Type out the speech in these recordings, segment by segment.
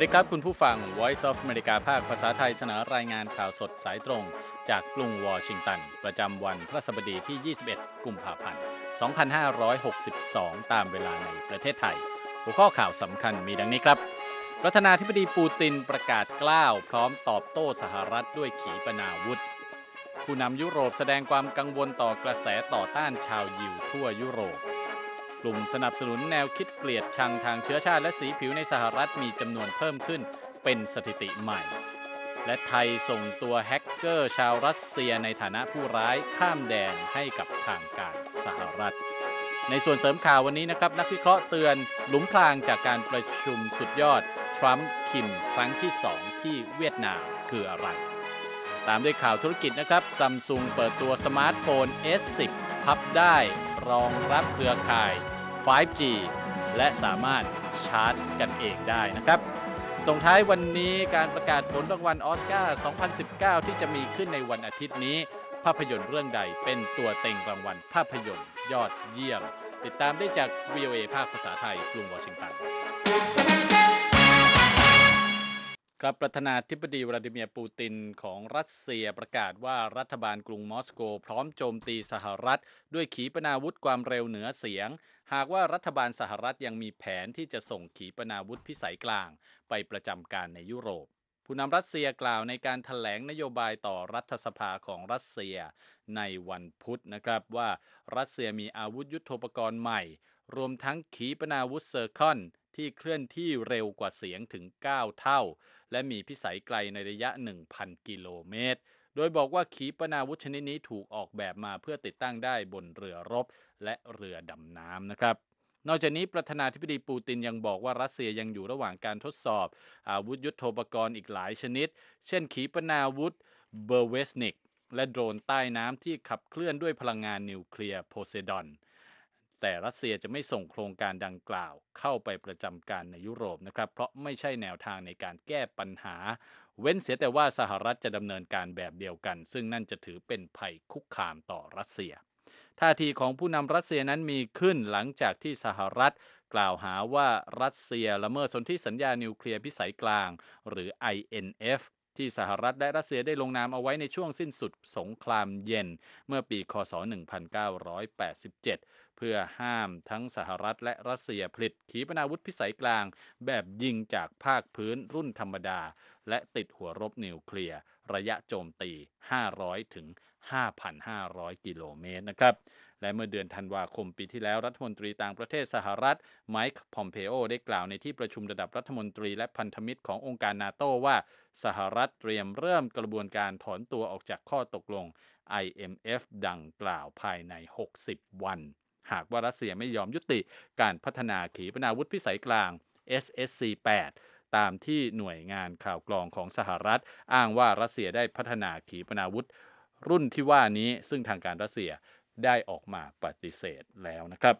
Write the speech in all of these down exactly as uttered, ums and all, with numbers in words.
ดีครับคุณผู้ฟัง Voice of America ภาคภาษาไทยเสนอรายงานข่าวสดสายตรงจากกรุงวอชิงตันประจำวันพฤหัสบดีที่ยี่สิบเอ็ดกุมภาพันธ์สองพันห้าร้อยหกสิบสองตามเวลาในประเทศไทยหัวข้อข่าวสำคัญมีดังนี้ครับประธานาธิบดีปูตินประกาศกล้าวพร้อมตอบโต้สหรัฐด้วยขีปนาวุธผู้นำยุโรปแสดงความกังวลต่อกระแสต่อต้านชาวยิวทั่วยุโรปกลุ่มสนับสนุนแนวคิดเกลียดชังทางเชื้อชาติและสีผิวในสหรัฐมีจำนวนเพิ่มขึ้นเป็นสถิติใหม่และไทยส่งตัวแฮกเกอร์ชาวรัสเซียในฐานะผู้ร้ายข้ามแดนให้กับทางการสหรัฐในส่วนเสริมข่าววันนี้นะครับนักวิเคราะห์เตือนหลุมพรางจากการประชุมสุดยอดทรัมป์คิมครั้งที่สองที่เวียดนามคืออะไรตามด้วยข่าวธุรกิจนะครับซัมซุงเปิดตัวสมาร์ทโฟน เอส สิบ พับได้รองรับเครือข่าย ไฟว์ จี และสามารถชาร์จกันเองได้นะครับส่งท้ายวันนี้การประกาศผลรางวัลออสการ์ สองพันสิบเก้า ที่จะมีขึ้นในวันอาทิตย์นี้ภาพยนตร์เรื่องใดเป็นตัวเต็งรางวัลภาพยนตร์ยอดเยี่ยมติดตามได้จาก วี โอ เอ ภาคภาษาไทยกรุงวอชิงตันครับประธานาธิบดีวลาดิเมียร์ปูตินของรัสเซียประกาศว่ารัฐบาลกรุงมอสโกพร้อมโจมตีสหรัฐด้วยขีปนาวุธความเร็วเหนือเสียงหากว่ารัฐบาลสหรัฐยังมีแผนที่จะส่งขีปนาวุธพิสัยกลางไปประจำการในยุโรปผู้นำรัสเซียกล่าวในการแถลงนโยบายต่อรัฐสภาของรัสเซียในวันพุธนะครับว่ารัสเซียมีอาวุธยุทโธปกรณ์ใหม่รวมทั้งขีปนาวุธเซอร์คอนที่เคลื่อนที่เร็วกว่าเสียงถึงเก้าเท่าและมีพิสัยไกลในระยะ หนึ่งพัน กิโลเมตรโดยบอกว่าขีปนาวุธชนิดนี้ถูกออกแบบมาเพื่อติดตั้งได้บนเรือรบและเรือดำน้ำนะครับนอกจากนี้ประธานาธิบดีปูตินยังบอกว่ารัสเซียยังอยู่ระหว่างการทดสอบอาวุธยุทโธปกรณ์อีกหลายชนิดเช่นขีปนาวุธเบอร์เวสนิกและโดรนใต้น้ำที่ขับเคลื่อนด้วยพลังงานนิวเคลียร์โพไซดอนแต่รัสเซียจะไม่ส่งโครงการดังกล่าวเข้าไปประจำการในยุโรปนะครับเพราะไม่ใช่แนวทางในการแก้ปัญหาเว้นเสียแต่ว่าสหรัฐจะดำเนินการแบบเดียวกันซึ่งนั่นจะถือเป็นภัยคุกคามต่อรัสเซียท่าทีของผู้นำรัสเซียนั้นมีขึ้นหลังจากที่สหรัฐกล่าวหาว่ารัสเซียละเมิดสนธิสัญญานิวเคลียร์พิสัยกลางหรือ ไอ เอ็น เอฟ ที่สหรัฐและรัสเซียได้ลงนามเอาไว้ในช่วงสิ้นสุดสงครามเย็นเมื่อปีคศหนึ่งพันเก้าร้อยแปดสิบเจ็ดเพื่อห้ามทั้งสหรัฐและรัสเซียผลิตขีปนาวุธพิสัยกลางแบบยิงจากภาคพื้นรุ่นธรรมดาและติดหัวรบนิวเคลียร์ระยะโจมตีห้าร้อยถึง ห้าพันห้าร้อย กิโลเมตรนะครับและเมื่อเดือนธันวาคมปีที่แล้วรัฐมนตรีต่างประเทศสหรัฐไมค์พอมเพโอได้กล่าวในที่ประชุมระดับรัฐมนตรีและพันธมิตรขององค์การนาโต้ว่าสหรัฐเตรียมเริ่มกระบวนการถอนตัวออกจากข้อตกลง ไอ เอ็ม เอฟ ดังกล่าวภายในหกสิบวันหากว่ารัสเซียไม่ยอมยุติการพัฒนาขีปนาวุธพิสัยกลาง เอส เอส ซี แปด ตามที่หน่วยงานข่าวกรองของสหรัฐอ้างว่ารัสเซียได้พัฒนาขีปนาวุธรุ่นที่ว่านี้ซึ่งทางการรัสเซียได้ออกมาปฏิเสธแล้วนะครับ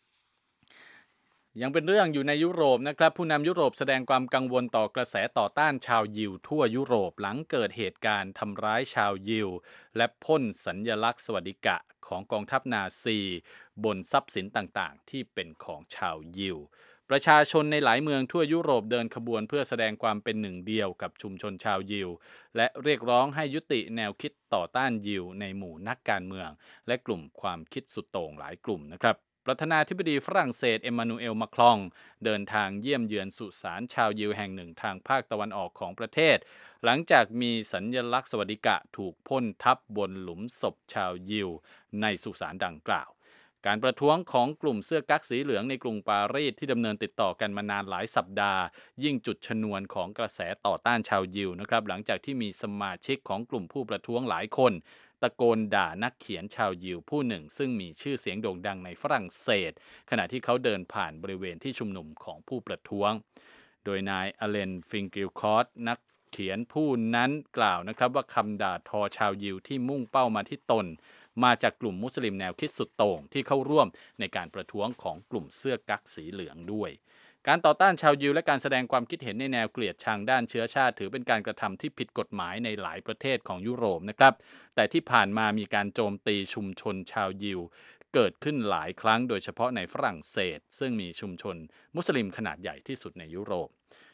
ยังเป็นเรื่องอยู่ในยุโรปนะครับผู้นำยุโรปแสดงความกังวลต่อกระแสต่อต้านชาวยิวทั่วยุโรปหลังเกิดเหตุการณ์ทำร้ายชาวยิวและพ่นสัญลักษณ์สวัสดิกะของกองทัพนาซีบนทรัพย์สินต่างๆที่เป็นของชาวยิวประชาชนในหลายเมืองทั่วยุโรปเดินขบวนเพื่อแสดงความเป็นหนึ่งเดียวกับชุมชนชาวยิวและเรียกร้องให้ยุติแนวคิดต่อต้านยิวในหมู่นักการเมืองและกลุ่มความคิดสุดโต่งหลายกลุ่มนะครับประธานาธิบดีฝรั่งเศสเอ็มมานูเอลมาครองเดินทางเยี่ยมเยือนสุสานชาวยิวแห่งหนึ่งทางภาคตะวันออกของประเทศหลังจากมีสัญลักษณ์สวัสดิกะถูกพ่นทับบนหลุมศพชาวยิวในสุสานดังกล่าวการประท้วงของกลุ่มเสื้อกั๊กสีเหลืองในกรุงปารีสที่ดำเนินติดต่อกันมานานหลายสัปดาห์ยิ่งจุดชนวนของกระแสต่อต้านชาวยิวนะครับหลังจากที่มีสมาชิกของกลุ่มผู้ประท้วงหลายคนตะโกนด่านักเขียนชาวยิวผู้หนึ่งซึ่งมีชื่อเสียงโด่งดังในฝรั่งเศสขณะที่เขาเดินผ่านบริเวณที่ชุมนุมของผู้ประท้วงโดยนายอเลนฟิงกิลคอร์ตนักเขียนผู้นั้นกล่าวนะครับว่าคำด่าทอชาวยิวที่มุ่งเป้ามาที่ตนมาจากกลุ่มมุสลิมแนวคิดสุดโต่งที่เข้าร่วมในการประท้วงของกลุ่มเสื้อกั๊กสีเหลืองด้วยการต่อต้านชาวยิวและการแสดงความคิดเห็นในแนวเกลียดชังด้านเชื้อชาติถือเป็นการกระทำที่ผิดกฎหมายในหลายประเทศของยุโรปนะครับแต่ที่ผ่านมามีการโจมตีชุมชนชาวยิวเกิดขึ้นหลายครั้งโดยเฉพาะในฝรั่งเศสซึ่งมีชุมชนมุสลิมขนาดใหญ่ที่สุดในยุโรป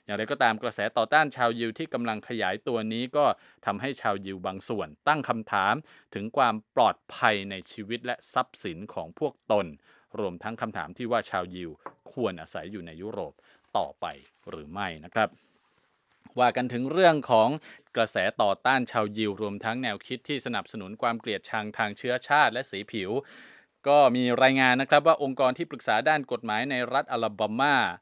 อย่างไรก็ตามกระแสต่อต้านชาวยิวที่กำลังขยายตัวนี้ก็ทำให้ชาวยิวบางส่วนตั้งคำถามถึงความปลอดภัยในชีวิตและทรัพย์สินของพวกตนรวมทั้งคำถามที่ว่าชาวยิวควรอาศัยอยู่ในยุโรปต่อไปหรือไม่นะครับว่ากันถึงเรื่องของกระแสต่อต้านชาวยิวรวมทั้งแนวคิดที่สนับสนุนความเกลียดชังทางเชื้อชาติและสีผิวก็มีรายงานนะครับว่าองค์กรที่ปรึกษาด้านกฎหมายในรัฐอลาบามา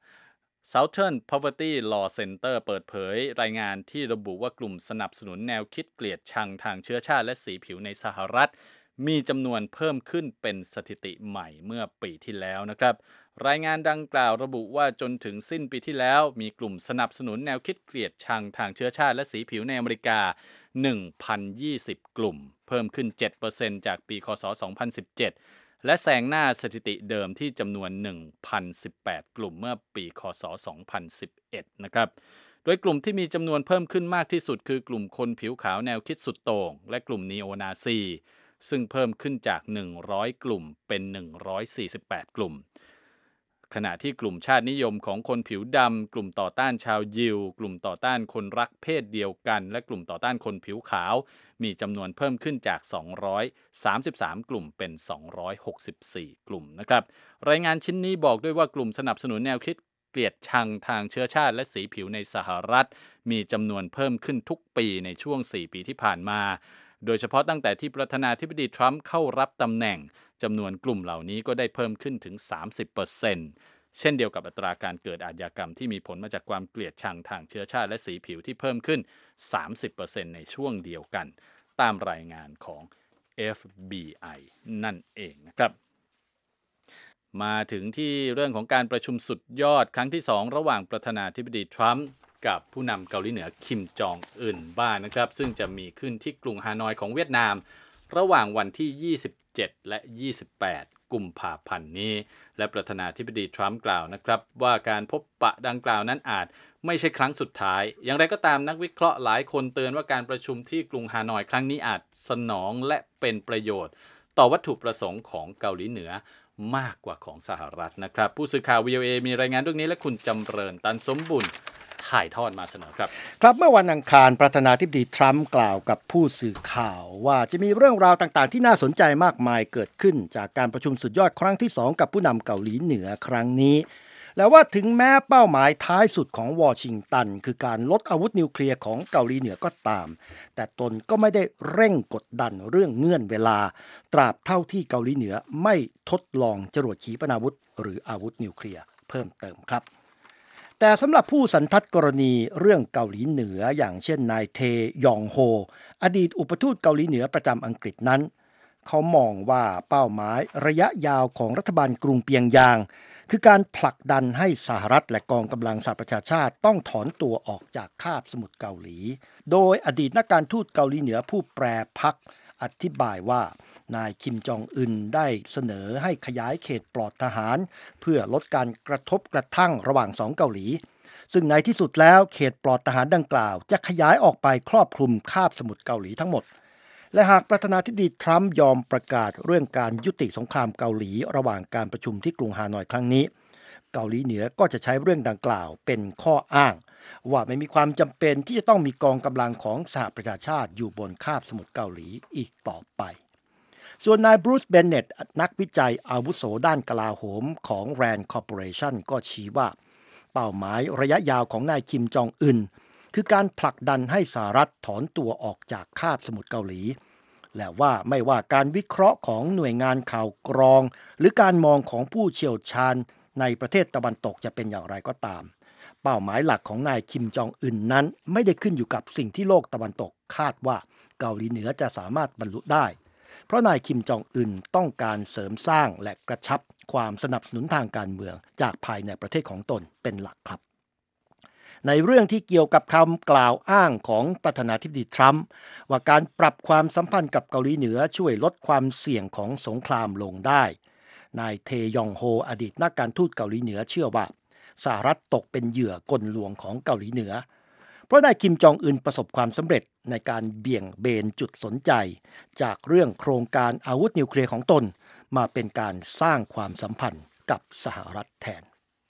Southern Poverty Law Center เปิดเผยรายงานที่ระบุว่ากลุ่มสนับสนุนแนวคิดเกลียดชังทางเชื้อชาติและสีผิวในสหรัฐมีจำนวนเพิ่มขึ้นเป็นสถิติใหม่เมื่อปีที่แล้วนะครับรายงานดังกล่าวระบุว่าจนถึงสิ้นปีที่แล้วมีกลุ่มสนับสนุนแนวคิดเกลียดชังทางเชื้อชาติและสีผิวในอเมริกา หนึ่งพันยี่สิบ กลุ่มเพิ่มขึ้น เจ็ดเปอร์เซ็นต์ จากปีคศสองพันสิบเจ็ดและแซงหน้าสถิติเดิมที่จำนวน หนึ่งพันสิบแปด กลุ่มเมื่อปีคศสองพันสิบเอ็ดนะครับโดยกลุ่มที่มีจำนวนเพิ่มขึ้นมากที่สุดคือกลุ่มคนผิวขาวแนวคิดสุดโต่งและกลุ่มนีโอนาซีซึ่งเพิ่มขึ้นจากหนึ่งร้อยกลุ่มเป็นหนึ่งร้อยสี่สิบแปดกลุ่มขณะที่กลุ่มชาตินิยมของคนผิวดำกลุ่มต่อต้านชาวยิวกลุ่มต่อต้านคนรักเพศเดียวกันและกลุ่มต่อต้านคนผิวขาวมีจำนวนเพิ่มขึ้นจากสองร้อยสามสิบสามกลุ่มเป็นสองร้อยหกสิบสี่กลุ่มนะครับรายงานชิ้นนี้บอกด้วยว่ากลุ่มสนับสนุนแนวคิดเกลียดชังทางเชื้อชาติและสีผิวในสหรัฐมีจำนวนเพิ่มขึ้นทุกปีในช่วงสี่ปีที่ผ่านมาโดยเฉพาะตั้งแต่ที่ประธานาธิบดีทรัมป์เข้ารับตำแหน่งจำนวนกลุ่มเหล่านี้ก็ได้เพิ่มขึ้นถึง สามสิบเปอร์เซ็นต์ เช่นเดียวกับอัตราการเกิดอาชญากรรมที่มีผลมาจากความเกลียดชังทางเชื้อชาติและสีผิวที่เพิ่มขึ้น สามสิบเปอร์เซ็นต์ ในช่วงเดียวกันตามรายงานของ เอฟ บี ไอ นั่นเองนะครับมาถึงที่เรื่องของการประชุมสุดยอดครั้งที่สองระหว่างประธานาธิบดีทรัมป์กับผู้นำเกาหลีเหนือคิมจองอึนบ้างนะครับซึ่งจะมีขึ้นที่กรุงฮานอยของเวียดนามระหว่างวันที่ยี่สิบเจ็ดและยี่สิบแปดกุมภาพันธ์นี้และประธานาธิบดีทรัมป์กล่าวนะครับว่าการพบปะดังกล่าวนั้นอาจไม่ใช่ครั้งสุดท้ายอย่างไรก็ตามนักวิเคราะห์หลายคนเตือนว่าการประชุมที่กรุงฮานอยครั้งนี้อาจสนองและเป็นประโยชน์ต่อวัตถุประสงค์ของเกาหลีเหนือมากกว่าของสหรัฐนะครับผู้สื่อข่าว วี โอ เอ มีรายงานเรื่องนี้และคุณจำเริญตันสมบุญถ่ายทอดมาเสนอครับครับเมื่อวันอังคารประธานาธิบดีทรัมป์กล่าวกับผู้สื่อข่าวว่าจะมีเรื่องราวต่างๆที่น่าสนใจมากมายเกิดขึ้นจากการประชุมสุดยอดครั้งที่สองกับผู้นำเกาหลีเหนือครั้งนี้แล้วว่าถึงแม้เป้าหมายท้ายสุดของวอชิงตันคือการลดอาวุธนิวเคลียร์ของเกาหลีเหนือก็ตามแต่ตนก็ไม่ได้เร่งกดดันเรื่องเงื่อนเวลาตราบเท่าที่เกาหลีเหนือไม่ทดลองจรวดขีปนาวุธหรืออาวุธนิวเคลียร์เพิ่มเติมครับแต่สำหรับผู้สันทัดกรณีเรื่องเกาหลีเหนืออย่างเช่นนายเทยองโฮอดีตอุปทูตเกาหลีเหนือประจำอังกฤษนั้นเขามองว่าเป้าหมายระยะยาวของรัฐบาลกรุงเปียงยางคือการผลักดันให้สหรัฐและกองกำลังสหประชาชาติต้องถอนตัวออกจากคาบสมุทรเกาหลีโดยอดีตนักการทูตเกาหลีเหนือผู้แปรพรรคอธิบายว่านายคิมจองอึนได้เสนอให้ขยายเขตปลอดทหารเพื่อลดการกระทบกระทั่งระหว่างสองเกาหลีซึ่งในที่สุดแล้วเขตปลอดทหารดังกล่าวจะขยายออกไปครอบคลุมคาบสมุทรเกาหลีทั้งหมดและหากประธานาธิบดีทรัมป์ยอมประกาศเรื่องการยุติสงครามเกาหลีระหว่างการประชุมที่กรุงฮานอยครั้งนี้เกาหลีเหนือก็จะใช้เรื่องดังกล่าวเป็นข้ออ้างว่าไม่มีความจำเป็นที่จะต้องมีกองกำลังของสหประชาชาติอยู่บนคาบสมุทรเกาหลีอีกต่อไปส่วนนายบรูซเบนเน็ตนักวิจัยอาวุโสด้านกลาโหมของ Rand Corporation ก็ชี้ว่าเป้าหมายระยะยาวของนายคิมจองอึนคือการผลักดันให้สหรัฐถอนตัวออกจากคาบสมุทรเกาหลีและว่าไม่ว่าการวิเคราะห์ของหน่วยงานข่าวกรองหรือการมองของผู้เชี่ยวชาญในประเทศตะวันตกจะเป็นอย่างไรก็ตามเป้าหมายหลักของนายคิมจองอึนนั้นไม่ได้ขึ้นอยู่กับสิ่งที่โลกตะวันตกคาดว่าเกาหลีเหนือจะสามารถบรรลุได้เพราะนายคิมจองอึนต้องการเสริมสร้างและกระชับความสนับสนุนทางการเมืองจากภายในประเทศของตนเป็นหลักครับในเรื่องที่เกี่ยวกับคำกล่าวอ้างของประธานาธิบดีทรัมป์ว่าการปรับความสัมพันธ์กับเกาหลีเหนือช่วยลดความเสี่ยงของสงครามลงได้นายเทยองโฮอดีตนักการทูตเกาหลีเหนือเชื่อว่าสหรัฐตกเป็นเหยื่อกลลวงของเกาหลีเหนือเพราะนายคิมจองอึนประสบความสำเร็จในการเบี่ยงเบนจุดสนใจจากเรื่องโครงการอาวุธนิวเคลียร์ของตนมาเป็นการสร้างความสัมพันธ์กับสหรัฐแทน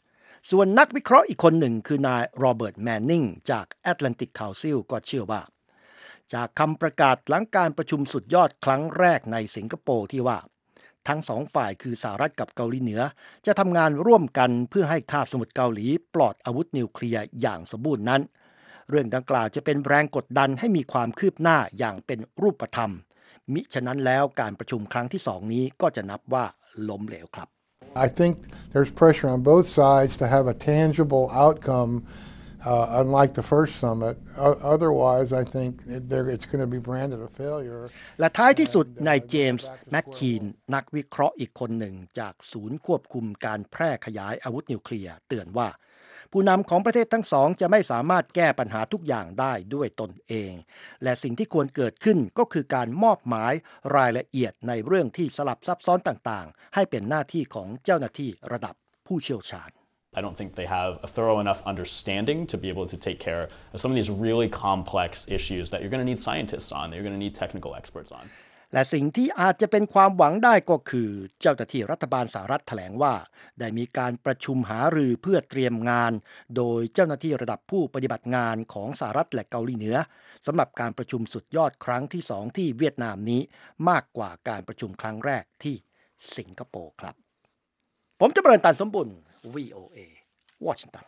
ส่วนนักวิเคราะห์อีกคนหนึ่งคือนายโรเบิร์ตแมนนิงจาก Atlantic Council ก็เชื่อว่าจากคำประกาศหลังการประชุมสุดยอดครั้งแรกในสิงคโปร์ที่ว่าทั้งสองฝ่ายคือสหรัฐกับเกาหลีเหนือจะทำงานร่วมกันเพื่อให้คาบสมุทรเกาหลีปลอดอาวุธนิวเคลียร์อย่างสมบูรณ์นั้นเรื่องดังกล่าวจะเป็นแรงกดดันให้มีความคืบหน้าอย่างเป็นรูปธรรมมิฉะนั้นแล้วการประชุมครั้งที่สองนี้ก็จะนับว่าล้มเหลวครับ I think there's pressure on both sides to have a tangible outcome, uh, unlike the first summit. O- otherwise, I think it, it's going to be branded a failure. และท้ายที่สุดนายเจมส์แมคคีนนักวิเคราะห์อีกคนหนึ่งจากศูนย์ควบคุมการแพร่ขยายอาวุธนิวเคลียร์เตือนว่าผู้นำของประเทศทั้งสองจะไม่สามารถแก้ปัญหาทุกอย่างได้ด้วยตนเองและสิ่งที่ควรเกิดขึ้นก็คือการมอบหมายรายละเอียดในเรื่องที่สลับซับซ้อนต่างๆให้เป็นหน้าที่ของเจ้าหน้าที่ระดับผู้เชี่ยวชาญ I don't think they have a thorough enough understanding to be able to take care of some of these really complex issues that you're going to need scientists on, that you're going to need technical experts on. และสิ่งที่อาจจะเป็นความหวังได้ก็คือเจ้าหน้าที่รัฐบาลสหรัฐแถลงว่าได้มีการประชุมหารือเพื่อเตรียมงานโดยเจ้าหน้าที่ระดับผู้ปฏิบัติงานของสหรัฐและเกาหลีเหนือสำหรับการประชุมสุดยอดครั้งที่สองที่เวียดนามนี้มากกว่าการประชุมครั้งแรกที่สิงคโปร์ครับผมจะเริญตันสมบุญ วี โอ เอ วอชิงตัน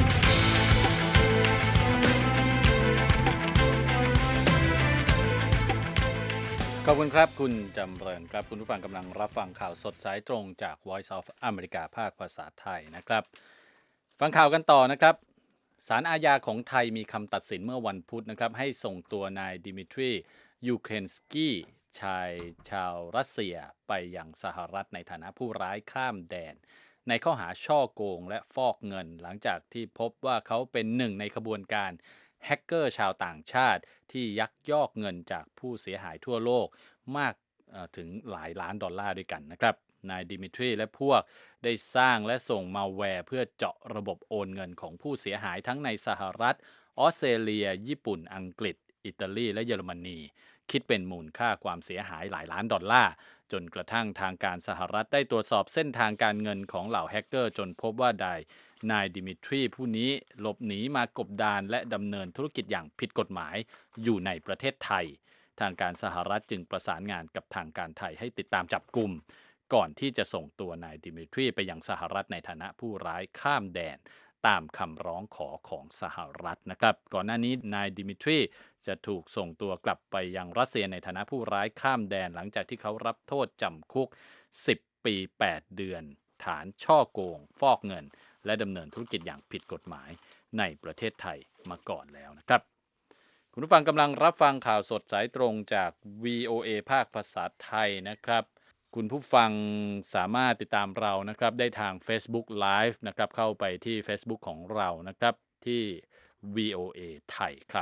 ขอบคุณครับคุณจำเริญครับคุณผู้ฟังกำลังรับฟังข่าวสดสายตรงจาก Voice of America ภาคภาษาไทยนะครับฟังข่าวกันต่อนะครับศาลอาญาของไทยมีคำตัดสินเมื่อวันพุธนะครับให้ส่งตัวนายดิมิทรียูเครนสกี้ชายชาวรัสเซียไปยังสหรัฐในฐานะผู้ร้ายข้ามแดนในข้อหาช่อโกงและฟอกเงินหลังจากที่พบว่าเขาเป็นหนึ่งในขบวนการแฮกเกอร์ชาวต่างชาติที่ยักยอกเงินจากผู้เสียหายทั่วโลกมากถึงหลายล้านดอลลาร์ด้วยกันนะครับนายดิมิทรีและพวกได้สร้างและส่งมัลแวร์เพื่อเจาะระบบโอนเงินของผู้เสียหายทั้งในสหรัฐออสเตรเลียญี่ปุ่นอังกฤษอิตาลีและเยอรมนีคิดเป็นมูลค่าความเสียหายหลายล้านดอลลาร์จนกระทั่งทางการสหรัฐได้ตรวจสอบเส้นทางการเงินของเหล่าแฮกเกอร์จนพบว่าได้นายดิมิทรีผู้นี้หลบหนีมากบดานและดำเนินธุรกิจอย่างผิดกฎหมายอยู่ในประเทศไทยทางการสหรัฐจึงประสานงานกับทางการไทยให้ติดตามจับกุมก่อนที่จะส่งตัวนายดิมิทรีไปยังสหรัฐในฐานะผู้ร้ายข้ามแดนตามคำร้องขอของสหรัฐนะครับก่อนหน้านี้นายดิมิทรีจะถูกส่งตัวกลับไปยังรัสเซียในฐานะผู้ร้ายข้ามแดนหลังจากที่เขารับโทษจำคุกสิบปีแปดเดือนฐานช่อโกงฟอกเงินและดำเนินธุรกิจอย่างผิดกฎหมายในประเทศไทยมาก่อนแล้วนะครับคุณผู้ฟังกำลังรับฟังข่าวสดสายตรงจาก วี โอ เอ ภาคภาษาไทยนะครับคุณผู้ฟังสามารถติดตามเรานะครับได้ทาง Facebook Live นะครับเข้าไปที่ Facebook ของเรานะครับที่ วี โอ เอ ไทยครับ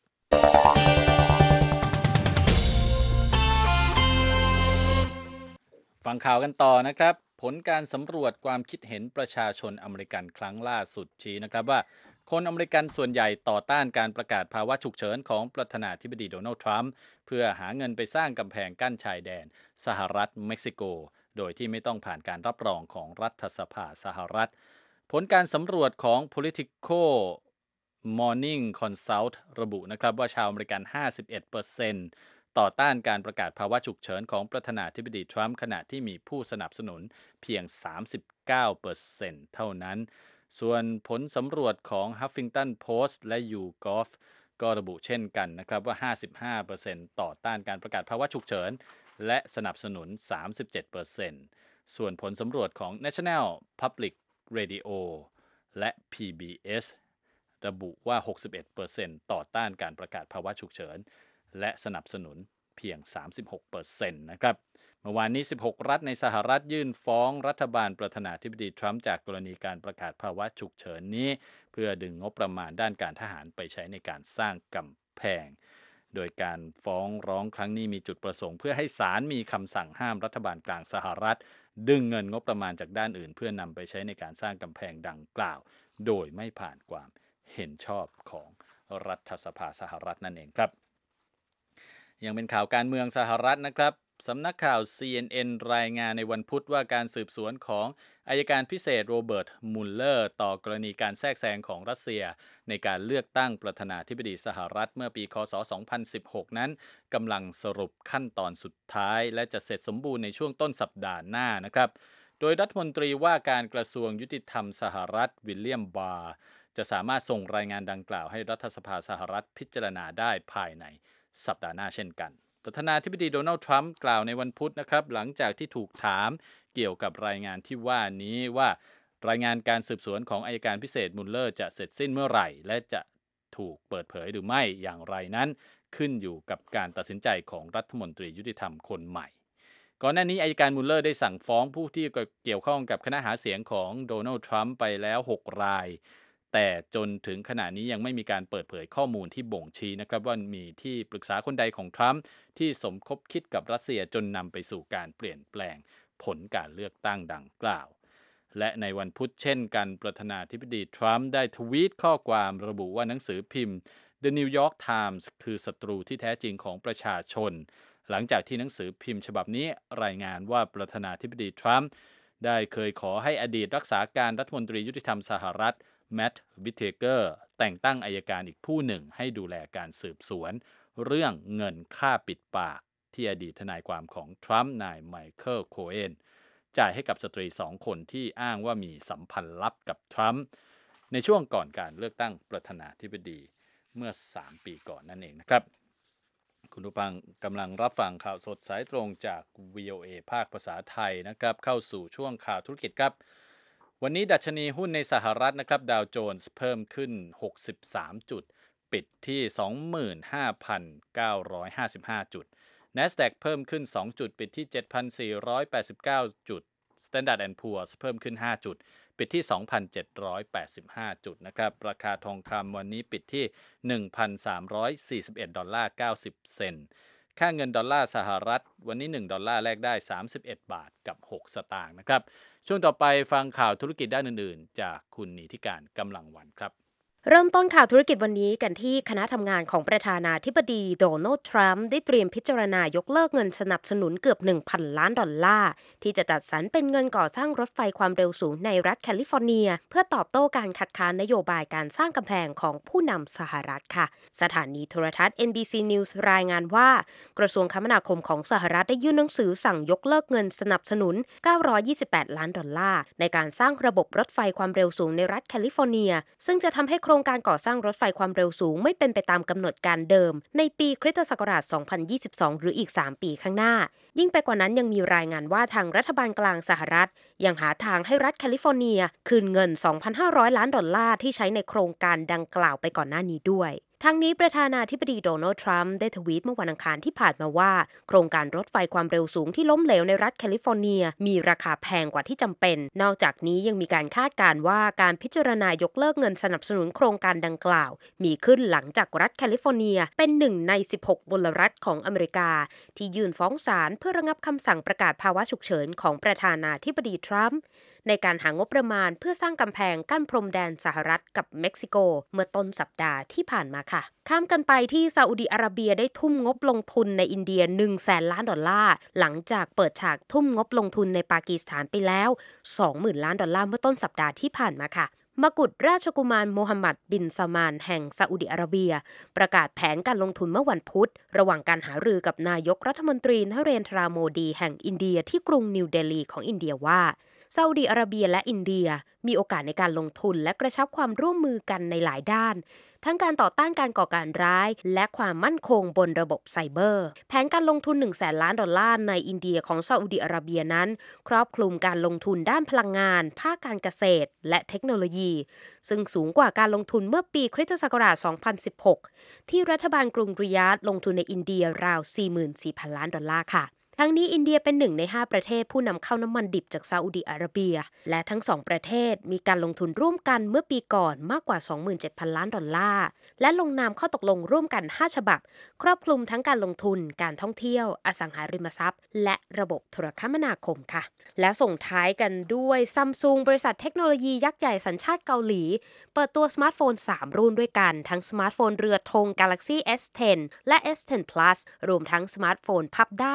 ฟังข่าวกันต่อนะครับผลการสำรวจความคิดเห็นประชาชนอเมริกันครั้งล่าสุดชี้นะครับว่าคนอเมริกันส่วนใหญ่ต่อต้านการประกาศภาวะฉุกเฉินของประธานาธิบดีโดนัลด์ทรัมป์เพื่อหาเงินไปสร้างกำแพงกั้นชายแดนสหรัฐเม็กซิโกโดยที่ไม่ต้องผ่านการรับรองของรัฐสภาสหรัฐผลการสำรวจของ Politico Morning Consult ระบุนะครับว่าชาวอเมริกัน ห้าสิบเอ็ดเปอร์เซ็นต์ ต่อต้านการประกาศภาวะฉุกเฉินของประธานาธิบดีทรัมป์ขณะที่มีผู้สนับสนุนเพียง สามสิบเก้าเปอร์เซ็นต์ เท่านั้นส่วนผลสำรวจของ Huffington Post และ YouGov ก็ระบุเช่นกันนะครับว่า ห้าสิบห้าเปอร์เซ็นต์ ต่อต้านการประกาศภาวะฉุกเฉินและสนับสนุน สามสิบเจ็ดเปอร์เซ็นต์ ส่วนผลสำรวจของ National Public Radio และ พี บี เอส ระบุว่า หกสิบเอ็ดเปอร์เซ็นต์ ต่อต้านการประกาศภาวะฉุกเฉินและสนับสนุนเพียง สามสิบหกเปอร์เซ็นต์ นะครับเมื่อวานนี้สิบหกรัฐในสหรัฐยื่นฟ้องรัฐบาลประธานาธิบดีทรัมป์จากกรณีการประกาศภาวะฉุกเฉินนี้เพื่อดึงงบประมาณด้านการทหารไปใช้ในการสร้างกำแพงโดยการฟ้องร้องครั้งนี้มีจุดประสงค์เพื่อให้ศาลมีคำสั่งห้ามรัฐบาลกลางสหรัฐดึงเงินงบประมาณจากด้านอื่นเพื่อนำไปใช้ในการสร้างกำแพงดังกล่าวโดยไม่ผ่านความเห็นชอบของรัฐสภาสหรัฐนั่นเองครับยังเป็นข่าวการเมืองสหรัฐนะครับสำนักข่าว ซี เอ็น เอ็น รายงานในวันพุธว่าการสืบสวนของอัยการพิเศษโรเบิร์ต มุลเลอร์ต่อกรณีการแทรกแซงของรัสเซียในการเลือกตั้งประธานาธิบดีสหรัฐเมื่อปีค.ศ. สองพันสิบหก นั้นกำลังสรุปขั้นตอนสุดท้ายและจะเสร็จสมบูรณ์ในช่วงต้นสัปดาห์หน้านะครับโดยรัฐมนตรีว่าการกระทรวงยุติธรรมสหรัฐวิลเลียม บาร์จะสามารถส่งรายงานดังกล่าวให้รัฐสภาสหรัฐพิจารณาได้ภายในสัปดาห์หน้าเช่นกันประธานาธิบดีโดนัลด์ทรัมป์กล่าวในวันพุธนะครับหลังจากที่ถูกถามเกี่ยวกับรายงานที่ว่านี้ว่ารายงานการสืบสวนของอัยการพิเศษมุลเลอร์จะเสร็จสิ้นเมื่อไหร่และจะถูกเปิดเผยหรือไม่อย่างไรนั้นขึ้นอยู่กับการตัดสินใจของรัฐมนตรียุติธรรมคนใหม่ก่อนหน้านี้อัยการมุลเลอร์ได้สั่งฟ้องผู้ที่เกี่ยวข้องกับคณะหาเสียงของโดนัลด์ทรัมป์ไปแล้วหกรายแต่จนถึงขณะนี้ยังไม่มีการเปิดเผยข้อมูลที่บ่งชี้นะครับว่ามีที่ปรึกษาคนใดของทรัมป์ที่สมคบคิดกับรัสเซียจนนำไปสู่การเปลี่ยนแปลงผลการเลือกตั้งดังกล่าวและในวันพุธเช่นกันประธานาธิบดีทรัมป์ได้ทวีตข้อความระบุว่าหนังสือพิมพ์ The New York Times คือศัตรูที่แท้จริงของประชาชนหลังจากที่หนังสือพิมพ์ฉบับนี้รายงานว่าประธานาธิบดีทรัมป์ได้เคยขอให้อดีตรักษาการรัฐมนตรียุติธรรมสหรัฐแมตต์ วิทเทเกอร์แต่งตั้งอัยการอีกผู้หนึ่งให้ดูแลการสืบสวนเรื่องเงินค่าปิดปากที่อดีตทนายความของทรัมป์นายไมเคิล โคเอนจ่ายให้กับสตรีสองคนที่อ้างว่ามีสัมพันธ์ลับกับทรัมป์ในช่วงก่อนการเลือกตั้งประธานาธิบดีเมื่อสามปีก่อนนั่นเองนะครับคุณผู้ฟังกำลังรับฟังข่าวสดสายตรงจาก วี โอ เอ ภาคภาษาไทยนะครับเข้าสู่ช่วงข่าวธุรกิจครับวันนี้ดัชนีหุ้นในสหรัฐนะครับดาวโจนส์เพิ่มขึ้นหกสิบสามจุดปิดที่ สองหมื่นห้าพันเก้าร้อยห้าสิบห้า จุด NASDAQ เพิ่มขึ้นสองจุดปิดที่ เจ็ดพันสี่ร้อยแปดสิบเก้า จุด Standard แอนด์ Poor's เพิ่มขึ้นห้าจุดปิดที่ สองพันเจ็ดร้อยแปดสิบห้า จุดนะครับราคาทองคำวันนี้ปิดที่ หนึ่งพันสามร้อยสี่สิบเอ็ดดอลลาร์เก้าสิบเซนต์ค่าเงินดอลลาร์สหรัฐวันนี้หนึ่งดอลลาร์แลกได้สามสิบเอ็ดบาทกับหกสตางค์นะครับช่วงต่อไปฟังข่าวธุรกิจด้านอื่นๆจากคุณนิติการกำลังวันครับเริ่มต้นข่าวธุรกิจวันนี้กันที่คณะทำงานของประธานาธิบดีโดนัลด์ทรัมป์ได้เตรียมพิจารณายกเลิกเงินสนับสนุนเกือบ หนึ่งพัน ล้านดอลลาร์ที่จะจัดสรรเป็นเงินก่อสร้างรถไฟความเร็วสูงในรัฐแคลิฟอร์เนียเพื่อตอบโต้การคัดค้านนโยบายการสร้างกำแพงของผู้นำสหรัฐค่ะสถานีโทรทัศน์ เอ็น บี ซี News รายงานว่ากระทรวงคมนาคมของสหรัฐได้ยื่นหนังสือสั่งยกเลิกเงินสนับสนุนเก้าร้อยยี่สิบแปดล้านดอลลาร์ในการสร้างระบบรถไฟความเร็วสูงในรัฐแคลิฟอร์เนียซึ่งจะทำให้โครงการก่อสร้างรถไฟความเร็วสูงไม่เป็นไปตามกำหนดการเดิมในปีคริสตศักราช สองพันยี่สิบสอง หรืออีก สาม ปีข้างหน้ายิ่งไปกว่านั้นยังมีรายงานว่าทางรัฐบาลกลางสหรัฐยังหาทางให้รัฐแคลิฟอร์เนียคืนเงิน สองพันห้าร้อย ล้านดอลลาร์ที่ใช้ในโครงการดังกล่าวไปก่อนหน้านี้ด้วยทั้งนี้ประธานาธิบดีโดนัลด์ทรัมป์ได้ทวีตเมื่อวันอังคารที่ผ่านมาว่าโครงการรถไฟความเร็วสูงที่ล้มเหลวในรัฐแคลิฟอร์เนียมีราคาแพงกว่าที่จำเป็นนอกจากนี้ยังมีการคาดการณ์ว่าการพิจารณายกเลิกเงินสนับสนุนโครงการดังกล่าวมีขึ้นหลังจากรัฐแคลิฟอร์เนียเป็นหนึ่งในสิบหกมลรัฐของอเมริกาที่ยื่นฟ้องศาลเพื่อระงับคำสั่งประกาศภาวะฉุกเฉินของประธานาธิบดีทรัมป์ในการหางบประมาณเพื่อสร้างกำแพงกั้นพรมแดนสหรัฐกับเม็กซิโกเมื่อต้นสัปดาห์ที่ผ่านมาค่ะข้ามกันไปที่ซาอุดิอาระเบียได้ทุ่มงบลงทุนในอินเดีย หนึ่งแสน ล้านดอลลาร์หลังจากเปิดฉากทุ่มงบลงทุนในปากีสถานไปแล้ว สองหมื่น ล้านดอลลาร์เมื่อต้นสัปดาห์ที่ผ่านมาค่ะมกุฎราชกุมารโมฮัมหมัดบินซาลมานแห่งซาอุดิอาระเบียประกาศแผนการลงทุนเมื่อวันพุธระหว่างการหารือกับนายกรัฐมนตรีนเรนทราโมดีแห่งอินเดียที่กรุงนิวเดลีของอินเดียว่าซาอุดิอาระเบียและอินเดียมีโอกาสในการลงทุนและกระชับความร่วมมือกันในหลายด้านทั้งการต่อต้านการก่อการร้ายและความมั่นคงบนระบบไซเบอร์แผนการลงทุน หนึ่งแสน ล้านดอลลาร์ในอินเดียของซาอุดิอาระเบียนั้นครอบคลุมการลงทุนด้านพลังงานภาคการเกษตรและเทคโนโลยีซึ่งสูงกว่าการลงทุนเมื่อปีคริสตศักราช สองพันสิบหก ที่รัฐบาลกรุงริยาดลงทุนในอินเดียราว สี่หมื่นสี่พัน ล้านดอลลาร์ค่ะทั้งนี้อินเดียเป็นหนึ่งในห้าประเทศผู้นำเข้าน้ำมันดิบจากซาอุดิอาระเบียและทั้งสองประเทศมีการลงทุนร่วมกันเมื่อปีก่อนมากกว่า สองหมื่นเจ็ดพัน ล้านดอลลาร์และลงนามข้อตกลงร่วมกันห้าฉบับครอบคลุมทั้งการลงทุนการท่องเที่ยวอสังหาริมทรัพย์และระบบโทรคมนาคมค่ะและส่งท้ายกันด้วย Samsung บริษัทเทคโนโลยียักษ์ใหญ่สัญชาติเกาหลีเปิดตัวสมาร์ทโฟนสามรุ่นด้วยกันทั้งสมาร์ทโฟนเรือธง Galaxy เอส เท็น และ เอส เท็น Plus รวมทั้งสมาร์ทโฟนพับได้ Galaxy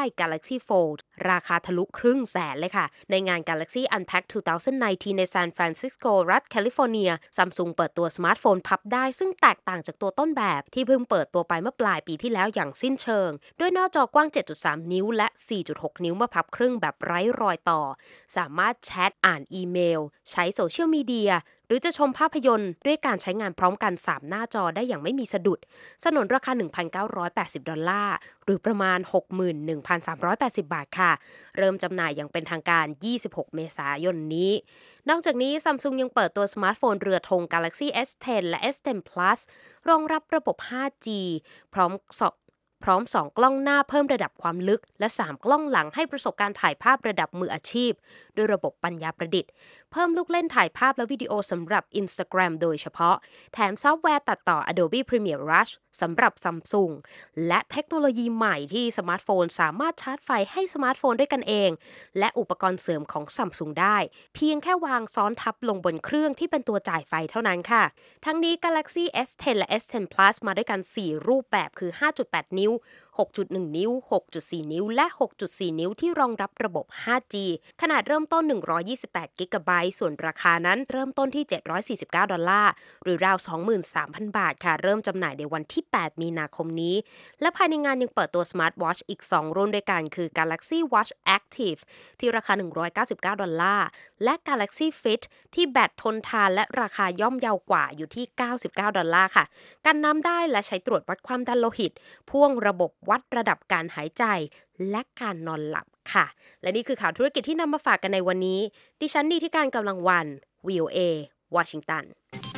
Galaxy Fold ราคาทะลุครึ่งแสนเลยค่ะในงาน Galaxy Unpacked สองพันสิบเก้า ในซานฟรานซิสโกรัฐแคลิฟอร์เนีย Samsung เปิดตัวสมาร์ทโฟนพับได้ซึ่งแตกต่างจากตัวต้นแบบที่เพิ่งเปิดตัวไปเมื่อปลายปีที่แล้วอย่างสิ้นเชิงด้วยหน้าจอกว้าง เจ็ดจุดสาม นิ้วและ สี่จุดหก นิ้วมาพับครึ่งแบบไร้รอยต่อสามารถแชทอ่านอีเมลใช้โซเชียลมีเดียหรือจะชมภาพยนตร์ด้วยการใช้งานพร้อมกันสามหน้าจอได้อย่างไม่มีสะดุดสนนราคา หนึ่งพันเก้าร้อยแปดสิบ ดอลลาร์หรือประมาณ หกหมื่นหนึ่งพันสามร้อยแปดสิบ บาทค่ะเริ่มจำหน่ายอย่างเป็นทางการยี่สิบหกเมษายนนี้นอกจากนี้ Samsung ยังเปิดตัวสมาร์ทโฟนเรือธง Galaxy เอส สิบ และ เอส สิบ Plus รองรับระบบ ไฟว์จี พร้อมสองพร้อมสองกล้องหน้าเพิ่มระดับความลึกและสามกล้องหลังให้ประสบการณ์ถ่ายภาพระดับมืออาชีพด้วยระบบปัญญาประดิษฐ์เพิ่มลูกเล่นถ่ายภาพและวิดีโอสำหรับ Instagram โดยเฉพาะแถมซอฟต์แวร์ตัดต่อ Adobe Premiere Rush สำหรับ Samsung และเทคโนโลยีใหม่ที่สมาร์ทโฟนสามารถชาร์จไฟให้สมาร์ทโฟนด้วยกันเองและอุปกรณ์เสริมของ Samsung ได้เพียงแค่วางซ้อนทับลงบนเครื่องที่เป็นตัวจ่ายไฟเท่านั้นค่ะทั้งนี้ Galaxy เอส สิบ และ เอส สิบ Plus มาด้วยกันสี่รูปแบบคือ ห้าจุดแปด นิ้วหกจุดหนึ่ง นิ้ว หกจุดสี่ นิ้วและ หกจุดสี่ นิ้วที่รองรับระบบ ไฟว์จี ขนาดเริ่มต้นหนึ่งร้อยยี่สิบแปดกิกะไบต์ส่วนราคานั้นเริ่มต้นที่เจ็ดร้อยสี่สิบเก้าดอลลาร์หรือราว สองหมื่นสามพัน บาทค่ะเริ่มจำหน่ายในวันที่แปดมีนาคมนี้และภายในงานยังเปิดตัวสมาร์ทวอทช์อีกสองรุ่นด้วยกันคือ Galaxy Watch Active ที่ราคาหนึ่งร้อยเก้าสิบเก้าดอลลาร์และ Galaxy Fit ที่แบตทนทานและราคาย่อมเยาวกว่าอยู่ที่เก้าสิบเก้าดอลลาร์ค่ะกันน้ำได้และใช้ตรวจวัดความดันโลหิตพ่วงระบบวัดระดับการหายใจและการนอนหลับค่ะและนี่คือข่าวธุรกิจที่นำมาฝากกันในวันนี้ดิฉันดีที่การกำลังวัน วี โอ เอ วอชิงตัน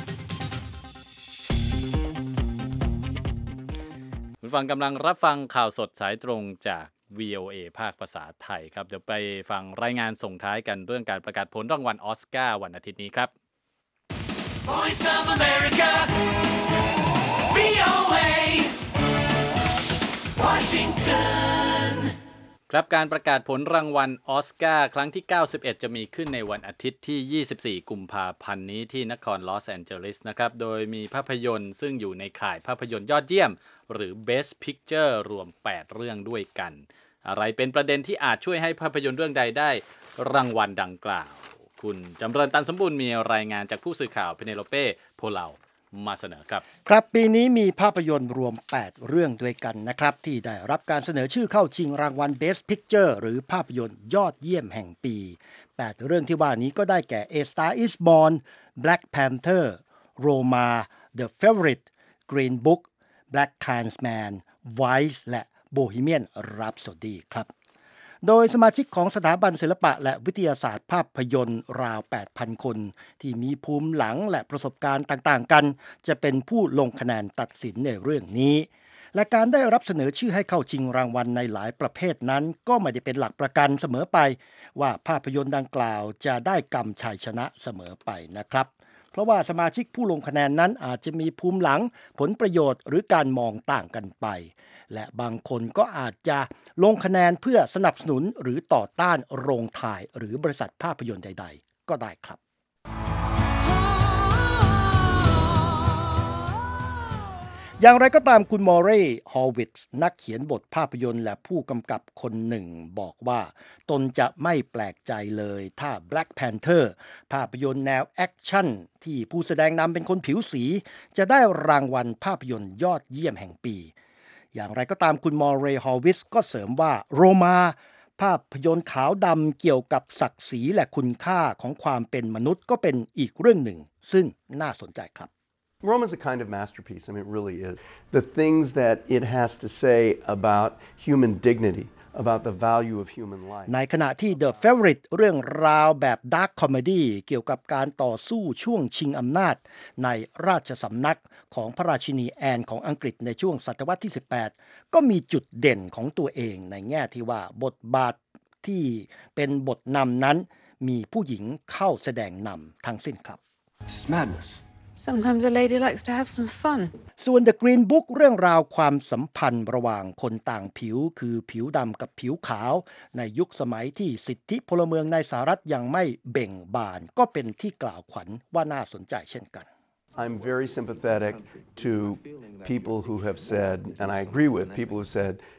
คุณฟังกำลังรับฟังข่าวสดสายตรงจาก วี โอ เอ ภาคภาษาไทยครับเดี๋ยวไปฟังรายงานส่งท้ายกันเรื่องการประกาศผลรางวัลออสการ์วันอาทิตย์นี้ครับ Voice of America วี โอ เอ Washington ครับการประกาศผลรางวัลออสการ์ครั้งที่เก้าสิบเอ็ดจะมีขึ้นในวันอาทิตย์ที่ยี่สิบสี่กุมภาพันธ์นี้ที่นครลอสแอนเจลิสนะครับโดยมีภาพยนตร์ซึ่งอยู่ในข่ายภาพยนตร์ยอดเยี่ยมหรือ Best Picture รวมแปดเรื่องด้วยกันอะไรเป็นประเด็นที่อาจช่วยให้ภาพยนตร์เรื่องใดได้รางวัลดังกล่าวคุณจำเริญตันสมบูรณ์มีรายงานจากผู้สื่อข่าวเพเนโลเป้โพเลามาเสนอครับครับปีนี้มีภาพยนตร์รวมแปดเรื่องด้วยกันนะครับที่ได้รับการเสนอชื่อเข้าชิงรางวัล Best Picture หรือภาพยนตร์ยอดเยี่ยมแห่งปีแปดเรื่องที่ว่านี้ก็ได้แก่ A Star Is Born Black Panther Roma The Favourite Green Book Black Klansman Vice และ Bohemian Rhapsody ครับโดยสมาชิกของสถาบันศิลปะและวิทยาศาสตร์ภาพยนตร์ราว แปดพัน คนที่มีภูมิหลังและประสบการณ์ต่างๆกันจะเป็นผู้ลงคะแนนตัดสินในเรื่องนี้และการได้รับเสนอชื่อให้เข้าชิงรางวัลในหลายประเภทนั้นก็ไม่ได้เป็นหลักประกันเสมอไปว่าภาพยนตร์ดังกล่าวจะได้กำชัยชนะเสมอไปนะครับเพราะว่าสมาชิกผู้ลงคะแนนนั้นอาจจะมีภูมิหลังผลประโยชน์หรือการมองต่างกันไปและบางคนก็อาจจะลงคะแนนเพื่อสนับสนุนหรือต่อต้านโรงถ่ายหรือบริษัทภาพยนตร์ใดๆก็ได้ครับอย่างไรก็ตามคุณมอร์เรย์ ฮอลวิตซ์นักเขียนบทภาพยนตร์และผู้กำกับคนหนึ่งบอกว่าตนจะไม่แปลกใจเลยถ้า Black Panther ภาพยนตร์แนวแอคชั่นที่ผู้แสดงนำเป็นคนผิวสีจะได้รางวัลภาพยนตร์ยอดเยี่ยมแห่งปีอย่างไรก็ตามคุณมอร์เรย์ ฮอลวิตซ์ก็เสริมว่าโรมาภาพยนตร์ขาวดำเกี่ยวกับศักดิ์ศรีและคุณค่าของความเป็นมนุษย์ก็เป็นอีกเรื่องหนึ่งซึ่งน่าสนใจครับ Roma is a kind of masterpiece. I mean, it really is. The things that it has to say about human dignity, about the value of human life. ในขณะที่ The Favourite เรื่องราวแบบ Dark Comedy เกี่ยวกับการต่อสู้ช่วงชิงอำนาจในราชสำนักของพระราชินีแอนของอังกฤษในช่วงศตวรรษที่สิบแปดก็มีจุดเด่นของตัวเองในแง่ที่ว่าบทบาทที่เป็นบทนำนั้นมีผู้หญิงเข้าแสดงนำทั้งสิ้นครับ This is madness.Sometimes a lady likes to have some fun. ส่วน The Green Book เรื่องราวความสัมพันธ์ระหว่างคนต่างผิวคือผิวดำกับผิวขาวในยุคสมัยที่สิทธิพลเมืองในสหรัฐยังไม่เบ่งบานก็เป็นที่กล่าวขวัญว่าน่าสนใจเช่นกัน I'm very sympathetic to people who have said, and I agree with people who said,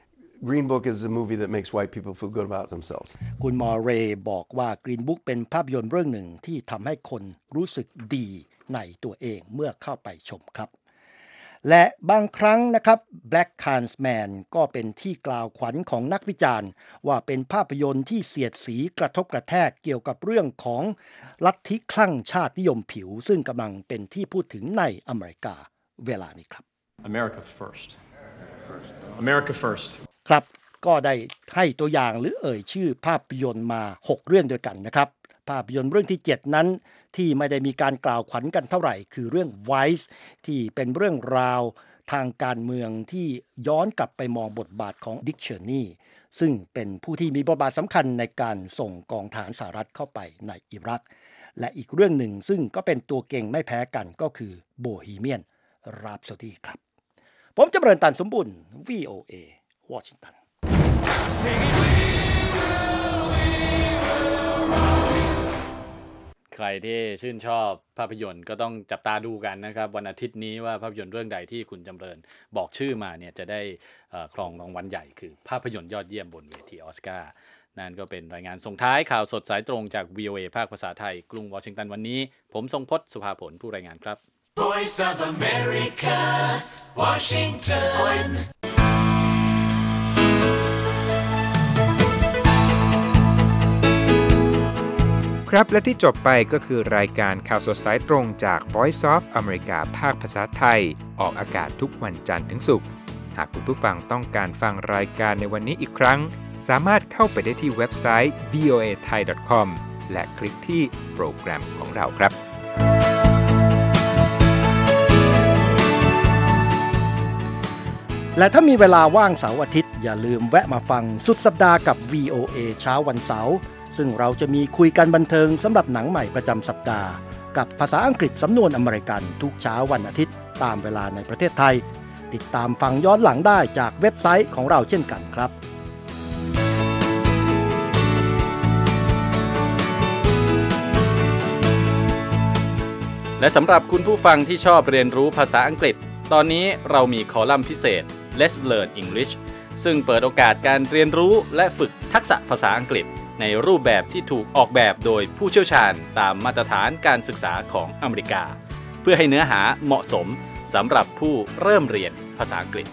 Green Book is a movie that makes white people feel good about themselves. คุณมอเรย์บอกว่า Green Book เป็นภาพยนตร์เรื่องหนึ่งที่ทำให้คนรู้สึกดีในตัวเองเมื่อเข้าไปชมครับและบางครั้งนะครับ Black Klansman ก็เป็นที่กล่าวขวัญของนักวิจารณ์ว่าเป็นภาพยนตร์ที่เสียดสีกระทบกระแทกเกี่ยวกับเรื่องของลัทธิคลั่งชาตินิยมผิวซึ่งกำลังเป็นที่พูดถึงในอเมริกาเวลานี้ครับ America first America first ครับก็ได้ให้ตัวอย่างหรือเอ่ยชื่อภาพยนตร์มาหกเรื่องด้วยกันนะครับภาพยนตร์เรื่องที่เจ็ดนั้นที่ไม่ได้มีการกล่าวขวัญกันเท่าไหร่คือเรื่อง Vice ที่เป็นเรื่องราวทางการเมืองที่ย้อนกลับไปมองบทบาทของ Dick Cheney ซึ่งเป็นผู้ที่มีบทบาทสำคัญในการส่งกองทหารสหรัฐเข้าไปในอิรักและอีกเรื่องหนึ่งซึ่งก็เป็นตัวเก่งไม่แพ้กันก็คือ Bohemian Rhapsody ครับผมจำเริญตันสมบุญ วี โอ เอ วอชิงตันใครที่ชื่นชอบภาพยนตร์ก็ต้องจับตาดูกันนะครับวันอาทิตย์นี้ว่าภาพยนตร์เรื่องใดที่คุณจำเริญบอกชื่อมาเนี่ยจะได้ครองรางวัลใหญ่คือภาพยนตร์ยอดเยี่ยมบนเวทีออสการ์นั่นก็เป็นรายงานส่งท้ายข่าวสดสายตรงจาก วี โอ เอ ภาคภาษาไทยกรุงวอชิงตันวันนี้ผมทรงพจน์สุภาผลผู้รายงานครับ Voice of America Washington ครับและที่จบไปก็คือรายการข่าวสดสายตรงจาก Voice of America ภาคภาษาไทยออกอากาศทุกวันจันทร์ถึงศุกร์หากคุณผู้ฟังต้องการฟังรายการในวันนี้อีกครั้งสามารถเข้าไปได้ที่เว็บไซต์ วี โอ เอ ไทย ดอท คอม และคลิกที่โปรแกรมของเราครับและถ้ามีเวลาว่างเสาร์อาทิตย์อย่าลืมแวะมาฟังสุดสัปดาห์กับ วี โอ เอ เช้าวันเสาร์ซึ่งเราจะมีคุยกันบันเทิงสำหรับหนังใหม่ประจำสัปดาห์กับภาษาอังกฤษสำนวนอเมริกันทุกเช้าวันอาทิตย์ตามเวลาในประเทศไทยติดตามฟังย้อนหลังได้จากเว็บไซต์ของเราเช่นกันครับและสำหรับคุณผู้ฟังที่ชอบเรียนรู้ภาษาอังกฤษตอนนี้เรามีคอลัมน์พิเศษ Let's Learn English ซึ่งเปิดโอกาสการเรียนรู้และฝึกทักษะภาษาอังกฤษในรูปแบบที่ถูกออกแบบโดยผู้เชี่ยวชาญตามมาตรฐานการศึกษาของอเมริกาเพื่อให้เนื้อหาเหมาะสมสำหรับผู้เริ่มเรียนภาษาอังกฤษ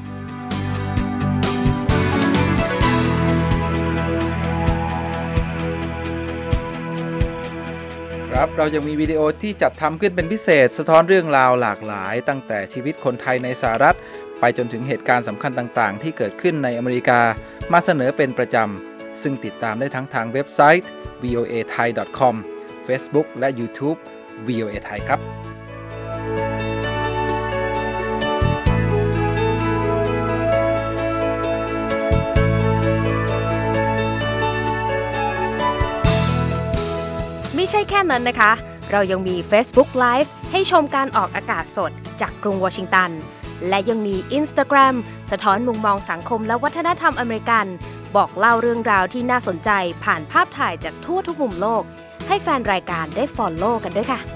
ครับเรายังมีวิดีโอที่จัดทำขึ้นเป็นพิเศษสะท้อนเรื่องราวหลากหลายตั้งแต่ชีวิตคนไทยในสหรัฐไปจนถึงเหตุการณ์สำคัญต่างๆที่เกิดขึ้นในอเมริกามาเสนอเป็นประจำซึ่งติดตามได้ทั้งทางเว็บไซต์ วี โอ เอ ไทย ดอท คอม Facebook และ YouTube วี โอ เอ ไทยครับไม่ใช่แค่นั้นนะคะเรายังมี Facebook Live ให้ชมการออกอากาศสดจากกรุงวอชิงตันและยังมี Instagram สะท้อนมุมมองสังคมและวัฒนธรรมอเมริกันบอกเล่าเรื่องราวที่น่าสนใจผ่านภาพถ่ายจากทั่วทุกมุมโลกให้แฟนรายการได้ follow กันด้วยค่ะ